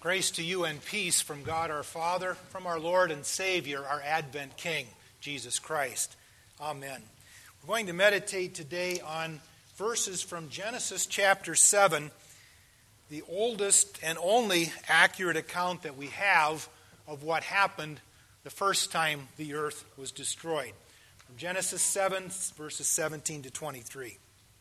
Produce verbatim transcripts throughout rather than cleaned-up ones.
Grace to you and peace from God our Father, from our Lord and Savior, our Advent King, Jesus Christ. Amen. We're going to meditate today on verses from Genesis chapter seven, the oldest and only accurate account that we have of what happened the first time the earth was destroyed. From Genesis seven, verses seventeen to twenty-three.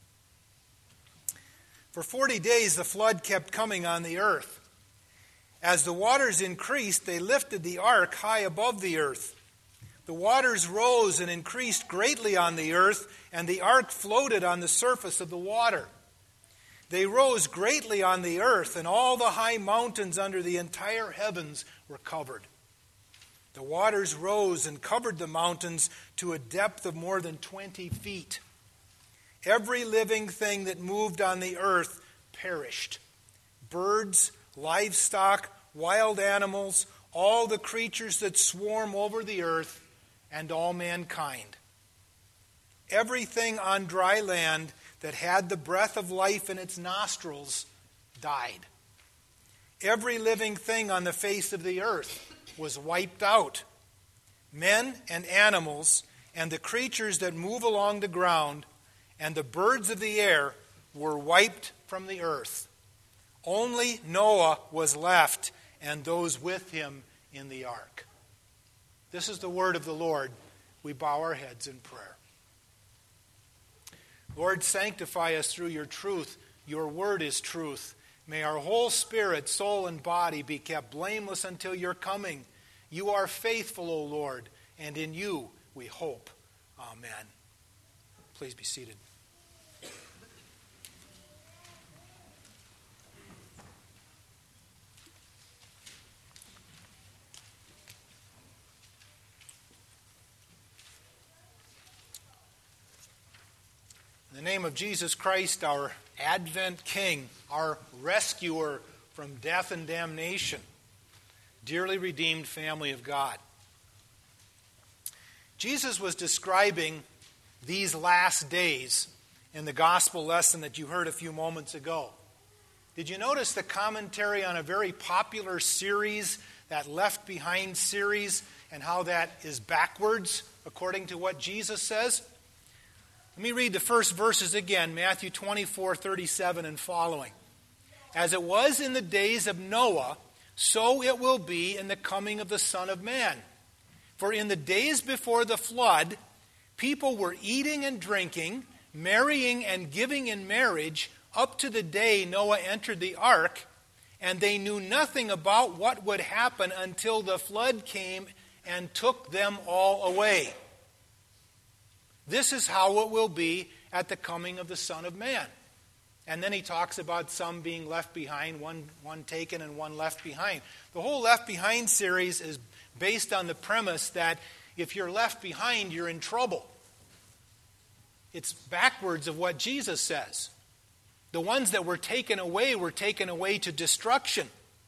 For forty days the flood kept coming on the earth. As the waters increased, they lifted the ark high above the earth. The waters rose and increased greatly on the earth, and the ark floated on the surface of the water. They rose greatly on the earth, and all the high mountains under the entire heavens were covered. The waters rose and covered the mountains to a depth of more than twenty feet. Every living thing that moved on the earth perished. Birds, livestock, wild animals, all the creatures that swarm over the earth, and all mankind. Everything on dry land that had the breath of life in its nostrils died. Every living thing on the face of the earth was wiped out. Men and animals, and the creatures that move along the ground, and the birds of the air were wiped from the earth. Only Noah was left, and those with him in the ark. This is the word of the Lord. We bow our heads in prayer. Lord, sanctify us through your truth. Your word is truth. May our whole spirit, soul, and body be kept blameless until your coming. You are faithful, O Lord, and in you we hope. Amen. Please be seated. In the name of Jesus Christ, our Advent King, our rescuer from death and damnation, dearly redeemed family of God. Jesus was describing these last days in the gospel lesson that you heard a few moments ago. Did you notice the commentary on a very popular series, that Left Behind series, and how that is backwards according to what Jesus says? Let me read the first verses again, Matthew twenty-four, thirty-seven and following. As it was in the days of Noah, so it will be in the coming of the Son of Man. For in the days before the flood, people were eating and drinking, marrying and giving in marriage, up to the day Noah entered the ark, and they knew nothing about what would happen until the flood came and took them all away. This is how it will be at the coming of the Son of Man. And then he talks about some being left behind, one, one taken and one left behind. The whole Left Behind series is based on the premise that if you're left behind, you're in trouble. It's backwards of what Jesus says. The ones that were taken away were taken away to destruction.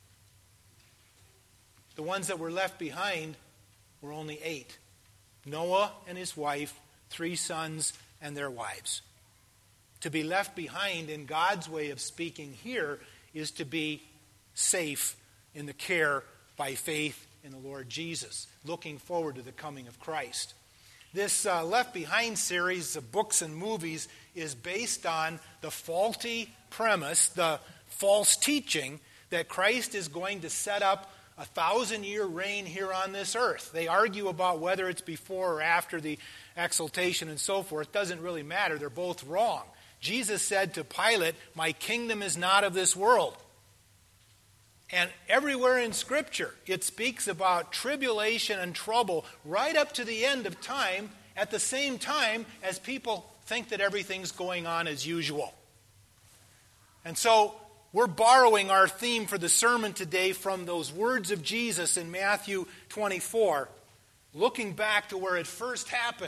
The ones that were left behind were only eight. Noah and his wife, three sons and their wives. To be left behind, in God's way of speaking here, is to be safe in the care by faith in the Lord Jesus, looking forward to the coming of Christ. This uh, Left Behind series of books and movies is based on the faulty premise, the false teaching, that Christ is going to set up a thousand-year reign here on this earth. They argue about whether it's before or after the exaltation and so forth. It doesn't really matter. They're both wrong. Jesus said to Pilate, "My kingdom is not of this world." And everywhere in Scripture, it speaks about tribulation and trouble right up to the end of time, at the same time as people think that everything's going on as usual. And so, we're borrowing our theme for the sermon today from those words of Jesus in Matthew twenty-four, looking back to where it first happened.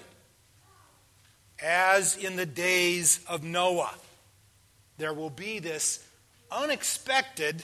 As in the days of Noah, there will be this unexpected,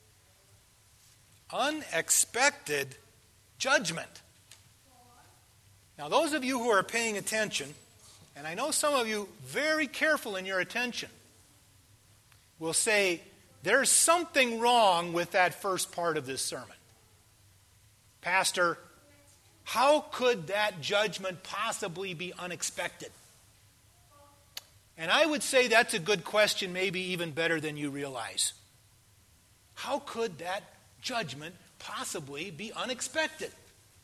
unexpected judgment. Now, those of you who are paying attention, and I know some of you very careful in your attention, will say, there's something wrong with that first part of this sermon. Pastor, how could that judgment possibly be unexpected? And I would say that's a good question, maybe even better than you realize. How could that judgment possibly be unexpected?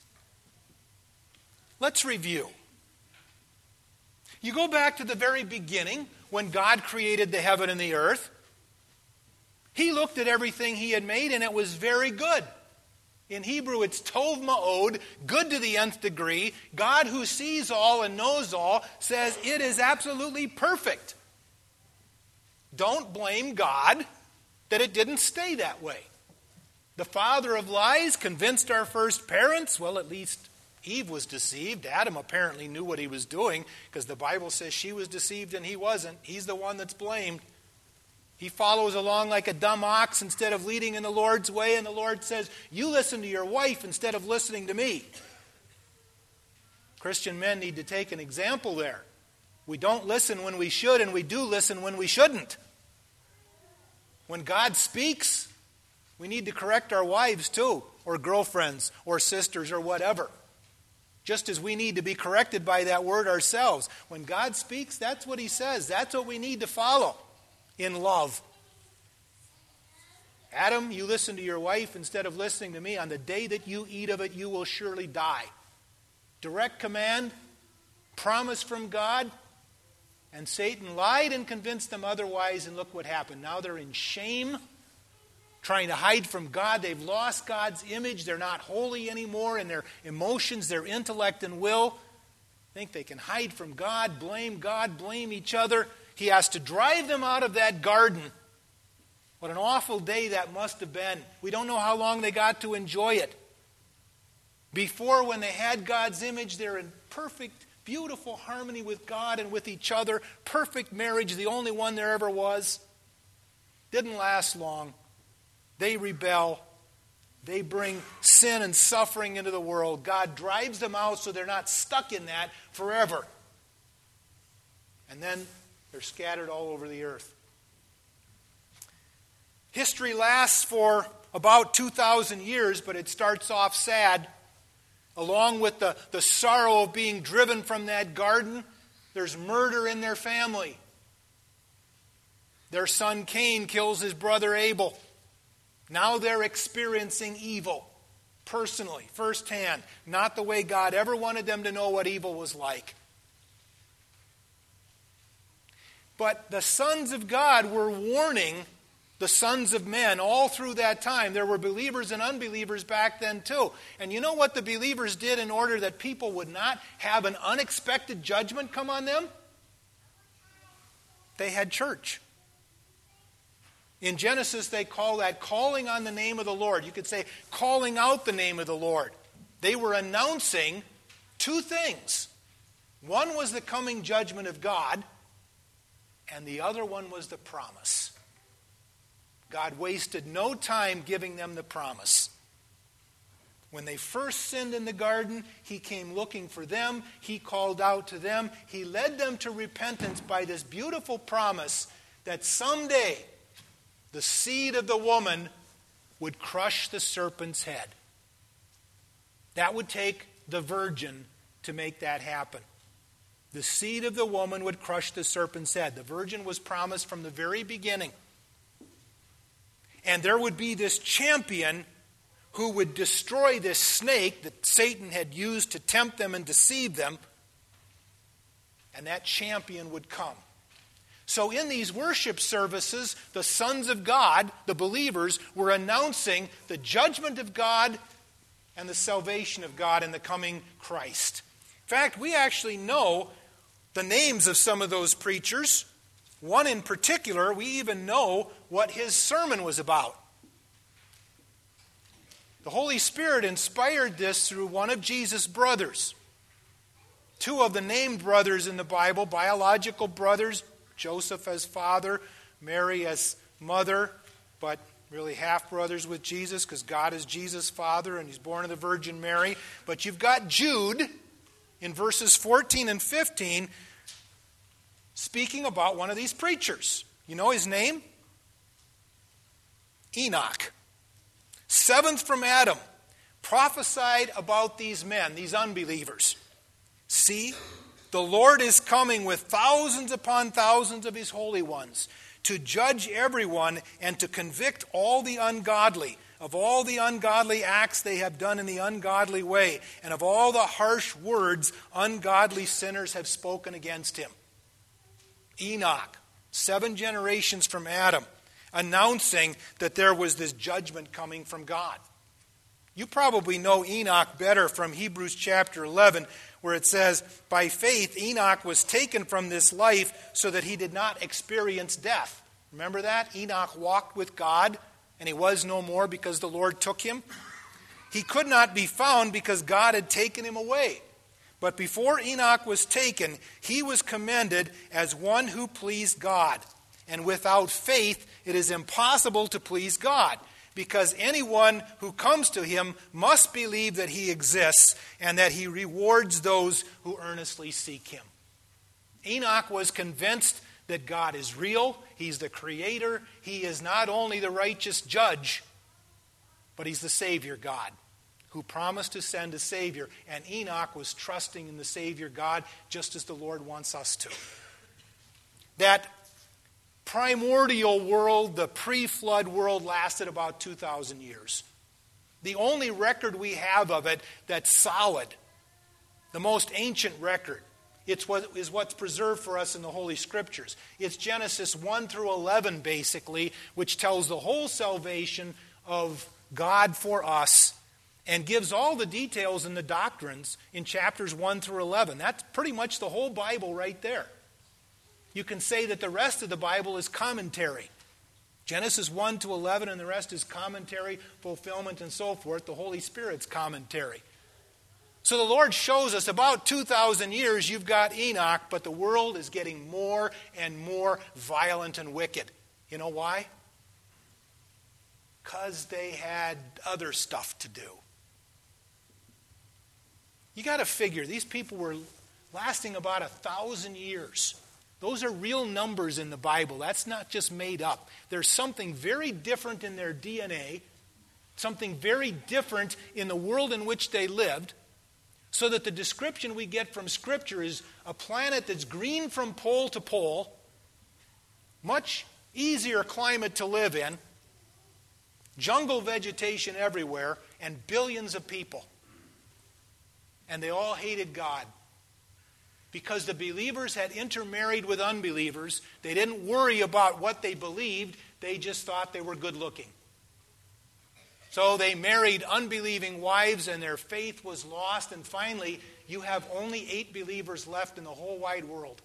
Let's review. You go back to the very beginning when God created the heaven and the earth. He looked at everything he had made and it was very good. In Hebrew, it's tov ma'od, good to the nth degree. God, who sees all and knows all, says it is absolutely perfect. Don't blame God that it didn't stay that way. The father of lies convinced our first parents, well, at least Eve was deceived. Adam apparently knew what he was doing because the Bible says she was deceived and he wasn't. He's the one that's blamed. He follows along like a dumb ox instead of leading in the Lord's way, and the Lord says, you listen to your wife instead of listening to me. Christian men need to take an example there. We don't listen when we should, and we do listen when we shouldn't. When God speaks, we need to correct our wives too, or girlfriends, or sisters, or whatever. Just as we need to be corrected by that word ourselves. When God speaks, that's what he says. That's what we need to follow. In love. Adam, you listen to your wife instead of listening to me. On the day that you eat of it, you will surely die. Direct command, promise from God, and Satan lied and convinced them otherwise, and look what happened. Now they're in shame, trying to hide from God. They've lost God's image. They're not holy anymore in their emotions, their intellect, and will. Think they can hide from God, blame God, blame each other. He has to drive them out of that garden. What an awful day that must have been. We don't know how long they got to enjoy it. Before, when they had God's image, they're in perfect, beautiful harmony with God and with each other. Perfect marriage, the only one there ever was. Didn't last long. They rebel. They bring sin and suffering into the world. God drives them out so they're not stuck in that forever. And then they're scattered all over the earth. History lasts for about two thousand years, but it starts off sad. Along with the, the sorrow of being driven from that garden, there's murder in their family. Their son Cain kills his brother Abel. Now they're experiencing evil, personally, firsthand. Not the way God ever wanted them to know what evil was like. But the sons of God were warning the sons of men all through that time. There were believers and unbelievers back then too. And you know what the believers did in order that people would not have an unexpected judgment come on them? They had church. In Genesis, they call that calling on the name of the Lord. You could say calling out the name of the Lord. They were announcing two things. One was the coming judgment of God, and the other one was the promise. God wasted no time giving them the promise. When they first sinned in the garden, he came looking for them. He called out to them. He led them to repentance by this beautiful promise that someday the seed of the woman would crush the serpent's head. That would take the virgin to make that happen. The seed of the woman would crush the serpent's head. The virgin was promised from the very beginning. And there would be this champion who would destroy this snake that Satan had used to tempt them and deceive them. And that champion would come. So in these worship services, the sons of God, the believers, were announcing the judgment of God and the salvation of God in the coming Christ. In fact, we actually know the names of some of those preachers. One in particular, we even know what his sermon was about. The Holy Spirit inspired this through one of Jesus' brothers. Two of the named brothers in the Bible, biological brothers, Joseph as father, Mary as mother, but really half-brothers with Jesus because God is Jesus' father and he's born of the Virgin Mary. But you've got Jude in verses fourteen and fifteen speaking about one of these preachers. You know his name? Enoch, seventh from Adam, prophesied about these men, these unbelievers. See, the Lord is coming with thousands upon thousands of his holy ones to judge everyone and to convict all the ungodly of all the ungodly acts they have done in the ungodly way, and of all the harsh words ungodly sinners have spoken against him. Enoch, seven generations from Adam, announcing that there was this judgment coming from God. You probably know Enoch better from Hebrews chapter eleven, where it says, by faith Enoch was taken from this life so that he did not experience death. Remember that? Enoch walked with God, and he was no more because the Lord took him. He could not be found because God had taken him away. But before Enoch was taken, he was commended as one who pleased God. And without faith, it is impossible to please God, because anyone who comes to him must believe that he exists and that he rewards those who earnestly seek him. Enoch was convinced that God is real, he's the creator, he is not only the righteous judge, but he's the Savior God, who promised to send a Savior. And Enoch was trusting in the Savior God, just as the Lord wants us to. That primordial world, the pre-flood world, lasted about two thousand years. The only record we have of it that's solid, the most ancient record, It's what is what's preserved for us in the Holy Scriptures. It's Genesis one through eleven, basically, which tells the whole salvation of God for us and gives all the details and the doctrines in chapters one through eleven. That's pretty much the whole Bible right there. You can say that the rest of the Bible is commentary. Genesis one to eleven, and the rest is commentary, fulfillment, and so forth. The Holy Spirit's commentary. So the Lord shows us about two thousand years you've got Enoch, but the world is getting more and more violent and wicked. You know why? Because they had other stuff to do. You got to figure, these people were lasting about a thousand years. Those are real numbers in the Bible. That's not just made up. There's something very different in their D N A, something very different in the world in which they lived, so that the description we get from Scripture is a planet that's green from pole to pole, much easier climate to live in, jungle vegetation everywhere, and billions of people. And they all hated God. Because the believers had intermarried with unbelievers, they didn't worry about what they believed, they just thought they were good looking. So they married unbelieving wives and their faith was lost. And finally, you have only eight believers left in the whole wide world.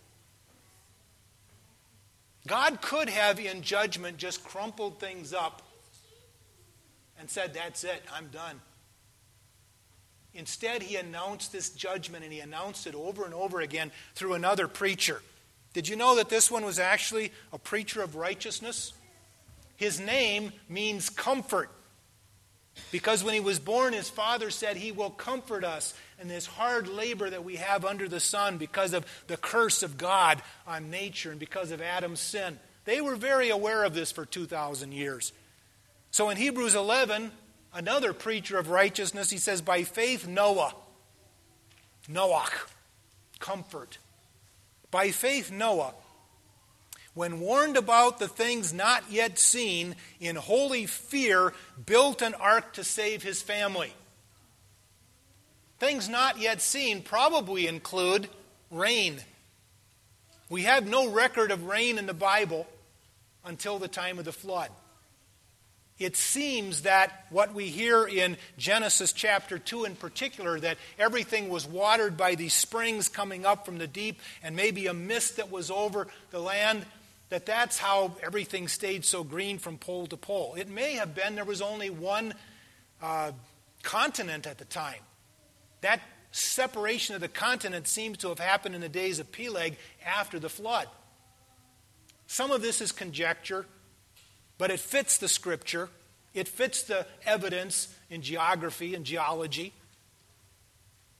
God could have, in judgment, just crumpled things up and said, that's it, I'm done. Instead, he announced this judgment, and he announced it over and over again through another preacher. Did you know that this one was actually a preacher of righteousness? His name means comfort. Because when he was born, his father said, he will comfort us in this hard labor that we have under the sun because of the curse of God on nature and because of Adam's sin. They were very aware of this for two thousand years. So in Hebrews eleven, another preacher of righteousness, he says, by faith Noah, Noach, comfort. By faith Noah, when warned about the things not yet seen, in holy fear, built an ark to save his family. Things not yet seen probably include rain. We have no record of rain in the Bible until the time of the flood. It seems that what we hear in Genesis chapter two in particular, that everything was watered by these springs coming up from the deep and maybe a mist that was over the land, that that's how everything stayed so green from pole to pole. It may have been there was only one uh, continent at the time. That separation of the continent seems to have happened in the days of Peleg after the flood. Some of this is conjecture, but it fits the Scripture. It fits the evidence in geography and geology.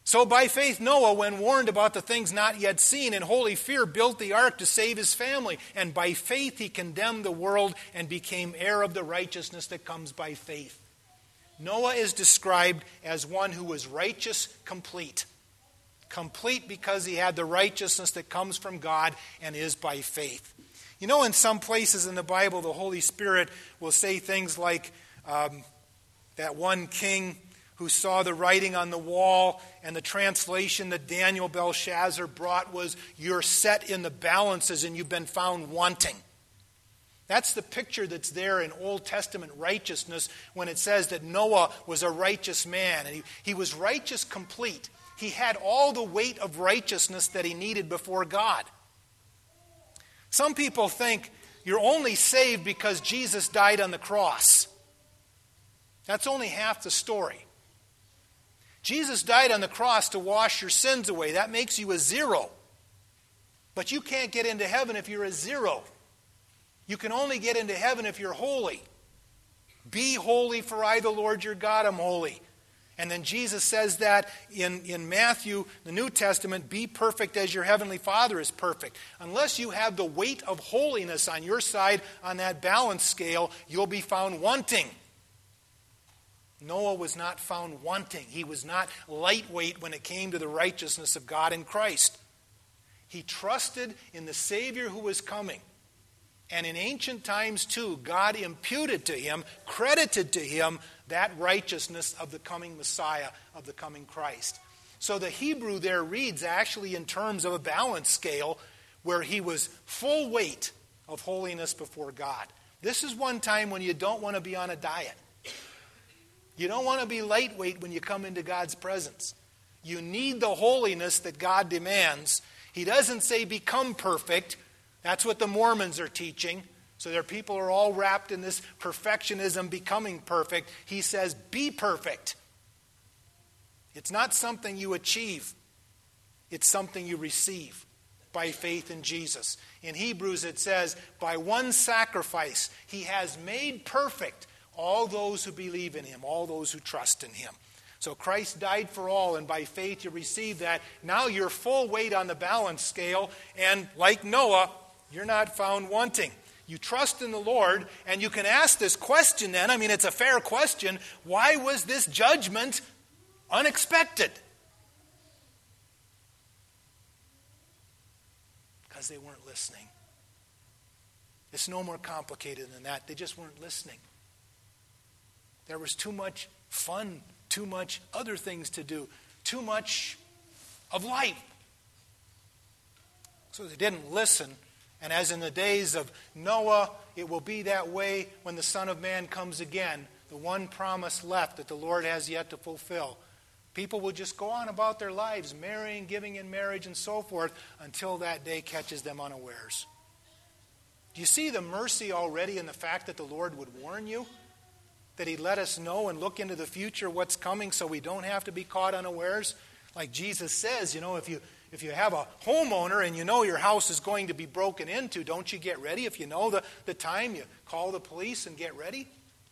So by faith Noah, when warned about the things not yet seen, in holy fear built the ark to save his family. And by faith he condemned the world and became heir of the righteousness that comes by faith. Noah is described as one who was righteous complete. Complete because he had the righteousness that comes from God and is by faith. You know, in some places in the Bible, the Holy Spirit will say things like um, that one king who saw the writing on the wall, and the translation that Daniel Belshazzar brought was, "You're set in the balances and you've been found wanting." That's the picture that's there in Old Testament righteousness when it says that Noah was a righteous man. And he, he was righteous complete. He had all the weight of righteousness that he needed before God. Some people think you're only saved because Jesus died on the cross. That's only half the story. Jesus died on the cross to wash your sins away. That makes you a zero. But you can't get into heaven if you're a zero. You can only get into heaven if you're holy. Be holy, for I, the Lord your God, am holy. And then Jesus says that in, in Matthew, the New Testament, be perfect as your heavenly Father is perfect. Unless you have the weight of holiness on your side on that balance scale, you'll be found wanting. Noah was not found wanting. He was not lightweight when it came to the righteousness of God in Christ. He trusted in the Savior who was coming. And in ancient times too, God imputed to him, credited to him, that righteousness of the coming Messiah, of the coming Christ. So the Hebrew there reads actually in terms of a balance scale where he was full weight of holiness before God. This is one time when you don't want to be on a diet. You don't want to be lightweight when you come into God's presence. You need the holiness that God demands. He doesn't say become perfect. That's what the Mormons are teaching. So their people are all wrapped in this perfectionism, becoming perfect. He says be perfect. It's not something you achieve. It's something you receive by faith in Jesus. In Hebrews it says, by one sacrifice he has made perfect all those who believe in him, all those who trust in him. So Christ died for all, and by faith you receive that. Now you're full weight on the balance scale, and like Noah, you're not found wanting. You trust in the Lord, and you can ask this question then. I mean, it's a fair question. Why was this judgment unexpected? Because they weren't listening. It's no more complicated than that. They just weren't listening. There was too much fun, too much other things to do, too much of life. So they didn't listen. And as in the days of Noah, it will be that way when the Son of Man comes again. The one promise left that the Lord has yet to fulfill. People will just go on about their lives, marrying, giving in marriage, and so forth, until that day catches them unawares. Do you see the mercy already in the fact that the Lord would warn you? That he'd let us know and look into the future what's coming so we don't have to be caught unawares? Like Jesus says, you know, if you if you have a homeowner and you know your house is going to be broken into, don't you get ready? If you know the, the time, you call the police and get ready.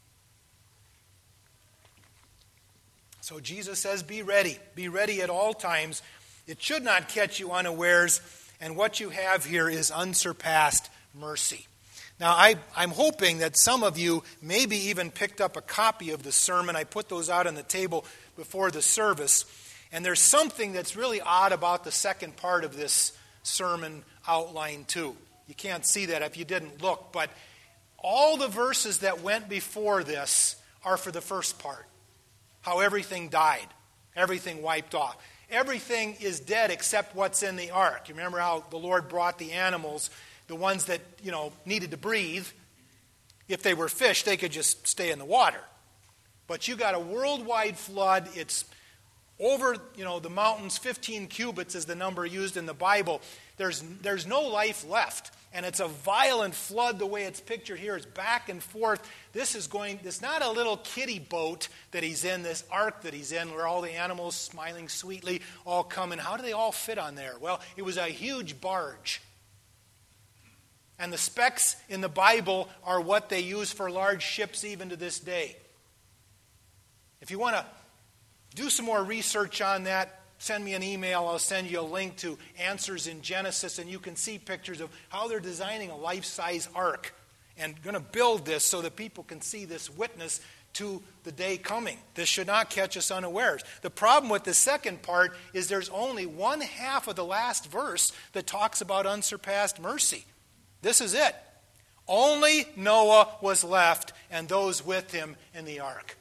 So Jesus says, be ready. Be ready at all times. It should not catch you unawares. And what you have here is unsurpassed mercy. Now, I, I'm hoping that some of you maybe even picked up a copy of the sermon. I put those out on the table before the service. And there's something that's really odd about the second part of this sermon outline, too. You can't see that if you didn't look. But all the verses that went before this are for the first part. How everything died. Everything wiped off. Everything is dead except what's in the ark. You remember how the Lord brought the animals, the ones that, you know, needed to breathe. If they were fish, they could just stay in the water. But you got a worldwide flood. It's over, you know, the mountains. fifteen cubits is the number used in the Bible. There's there's no life left. And it's a violent flood the way it's pictured here. It's back and forth. This is going, it's not a little kiddie boat that he's in, this ark that he's in, where all the animals smiling sweetly all come in. How do they all fit on there? Well, it was a huge barge. And the specs in the Bible are what they use for large ships even to this day. If you want to do some more research on that, send me an email. I'll send you a link to Answers in Genesis, and you can see pictures of how they're designing a life-size ark and going to build this so that people can see this witness to the day coming. This should not catch us unawares. The problem with the second part is there's only one half of the last verse that talks about unsurpassed mercy. This is it. Only Noah was left and those with him in the ark.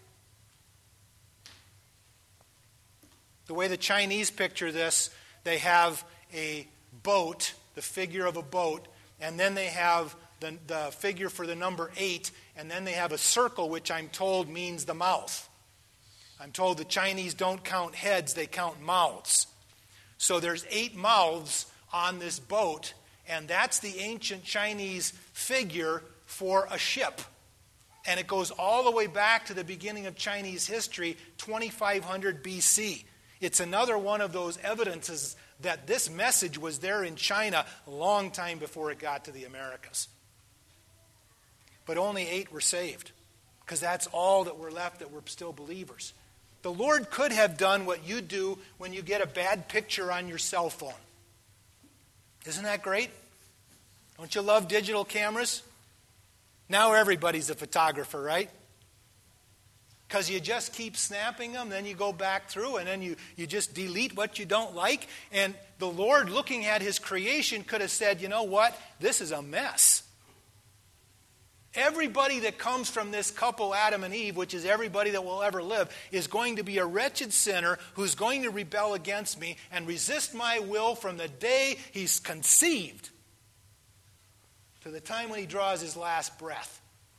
The way the Chinese picture this, they have a boat, the figure of a boat, and then they have the, the figure for the number eight, and then they have a circle, which I'm told means the mouth. I'm told the Chinese don't count heads, they count mouths. So there's eight mouths on this boat, and that's the ancient Chinese figure for a ship. And it goes all the way back to the beginning of Chinese history, twenty-five hundred B C. It's another one of those evidences that this message was there in China a long time before it got to the Americas. But only eight were saved, because that's all that were left that were still believers. The Lord could have done what you do when you get a bad picture on your cell phone. Isn't that great? Don't you love digital cameras? Now everybody's a photographer, right? Because you just keep snapping them, then you go back through, and then you, you just delete what you don't like. And the Lord, looking at his creation, could have said, you know what? This is a mess. Everybody that comes from this couple, Adam and Eve, which is everybody that will ever live, is going to be a wretched sinner who's going to rebel against me and resist my will from the day he's conceived to the time when he draws his last breath.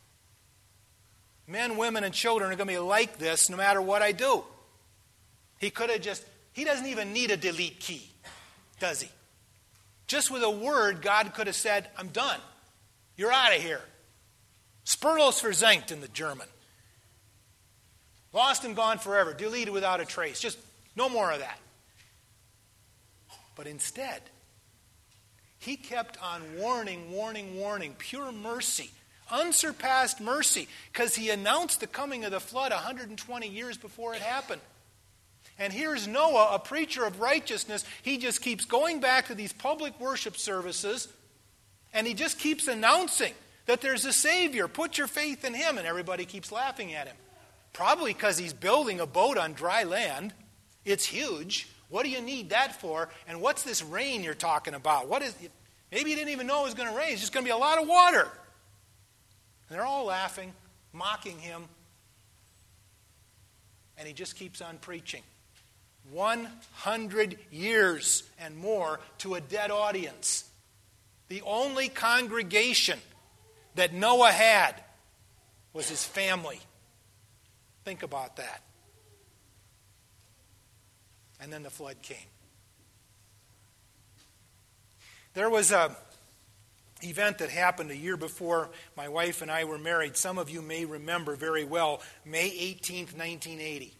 Men, women, and children are going to be like this no matter what I do. He could have just, he doesn't even need a delete key, does he? Just with a word, God could have said, I'm done. You're out of here. Spurlos versenkt in the German. Lost and gone forever. Deleted without a trace. Just no more of that. But instead, he kept on warning, warning, warning. Pure mercy. Unsurpassed mercy. Because he announced the coming of the flood one hundred twenty years before it happened. And here's Noah, a preacher of righteousness. He just keeps going back to these public worship services. And he just keeps announcing that there's a Savior. Put your faith in him. And everybody keeps laughing at him. Probably because he's building a boat on dry land. It's huge. What do you need that for? And what's this rain you're talking about? What is? Maybe you didn't even know it was going to rain. It's just going to be a lot of water. And they're all laughing, mocking him. And he just keeps on preaching. one hundred years and more to a dead audience. The only congregation that Noah had was his family. Think about that. And then the flood came. There was a event that happened a year before my wife and I were married. Some of you may remember very well, May eighteenth, nineteen eighty.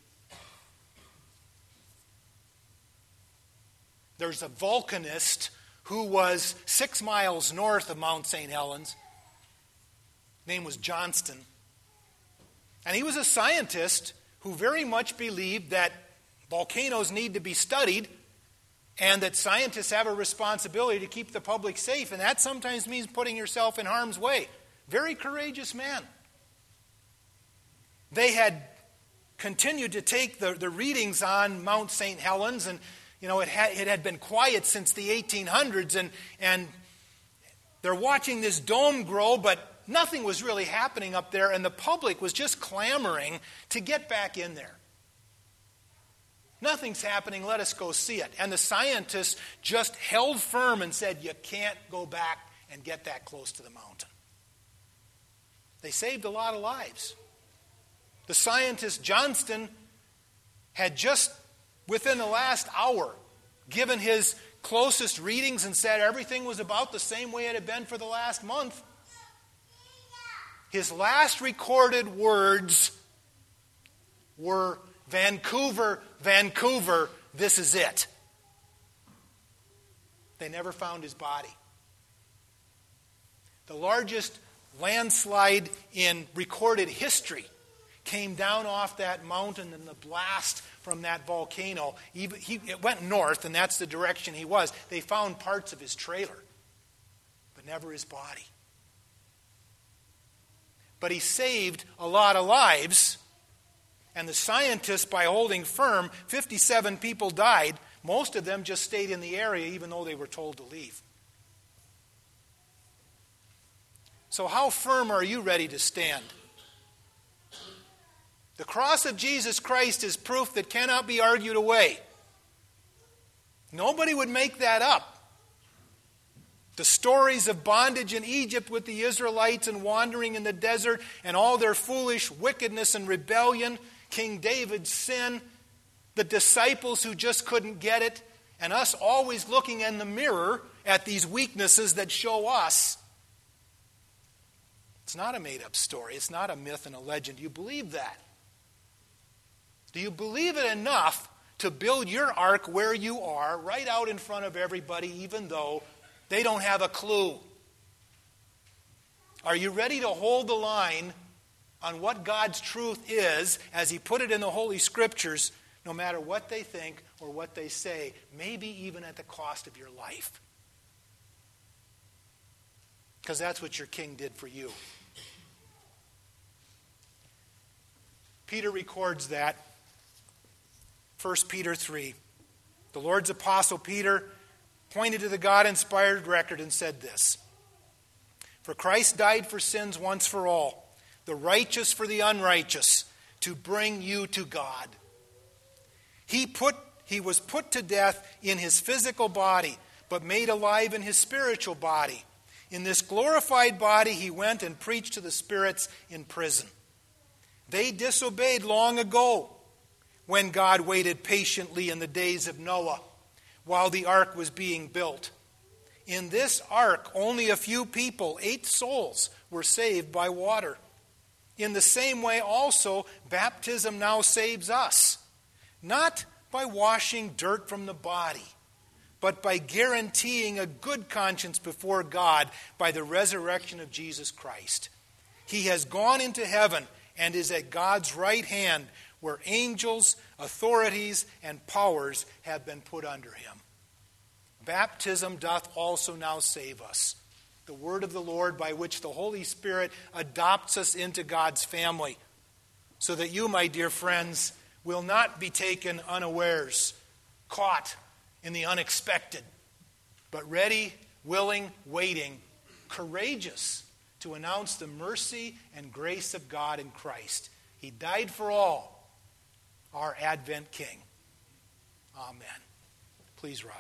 There's a volcanist who was six miles north of Mount Saint Helens. His name was Johnston. And he was a scientist who very much believed that volcanoes need to be studied and that scientists have a responsibility to keep the public safe. And that sometimes means putting yourself in harm's way. Very courageous man. They had continued to take the, the readings on Mount Saint Helens, and you know, it had, it had been quiet since the eighteen hundreds, and, and they're watching this dome grow, but nothing was really happening up there, and the public was just clamoring to get back in there. Nothing's happening, let us go see it. And the scientists just held firm and said, you can't go back and get that close to the mountain. They saved a lot of lives. The scientist Johnston had just, within the last hour, given his closest readings and said everything was about the same way it had been for the last month. His last recorded words were, Vancouver, Vancouver, this is it. They never found his body. The largest landslide in recorded history came down off that mountain, and the blast from that volcano, he, he, it went north, and that's the direction he was. They found parts of his trailer, but never his body. But he saved a lot of lives, and the scientists, by holding firm, fifty-seven people died. Most of them just stayed in the area even though they were told to leave. So how firm are you ready to stand? The cross of Jesus Christ is proof that cannot be argued away. Nobody would make that up. The stories of bondage in Egypt with the Israelites and wandering in the desert and all their foolish wickedness and rebellion, King David's sin, the disciples who just couldn't get it, and us always looking in the mirror at these weaknesses that show us. It's not a made-up story. It's not a myth and a legend. Do you believe that? Do you believe it enough to build your ark where you are, right out in front of everybody, even though they don't have a clue? Are you ready to hold the line on what God's truth is, as He put it in the Holy Scriptures, no matter what they think or what they say, maybe even at the cost of your life? Because that's what your King did for you. Peter records that. First Peter three. The Lord's apostle Peter pointed to the God-inspired record and said this: "For Christ died for sins once for all, the righteous for the unrighteous, to bring you to God. He put he was put to death in his physical body, but made alive in his spiritual body. In this glorified body he went and preached to the spirits in prison. They disobeyed long ago, when God waited patiently in the days of Noah, while the ark was being built. In this ark, only a few people, eight souls, were saved by water. In the same way also, baptism now saves us, not by washing dirt from the body, but by guaranteeing a good conscience before God by the resurrection of Jesus Christ. He has gone into heaven and is at God's right hand, where angels, authorities, and powers have been put under him. Baptism doth also now save us, the word of the Lord by which the Holy Spirit adopts us into God's family, so that you, my dear friends, will not be taken unawares, caught in the unexpected, but ready, willing, waiting, courageous to announce the mercy and grace of God in Christ. He died for all, our Advent King. Amen. Please rise.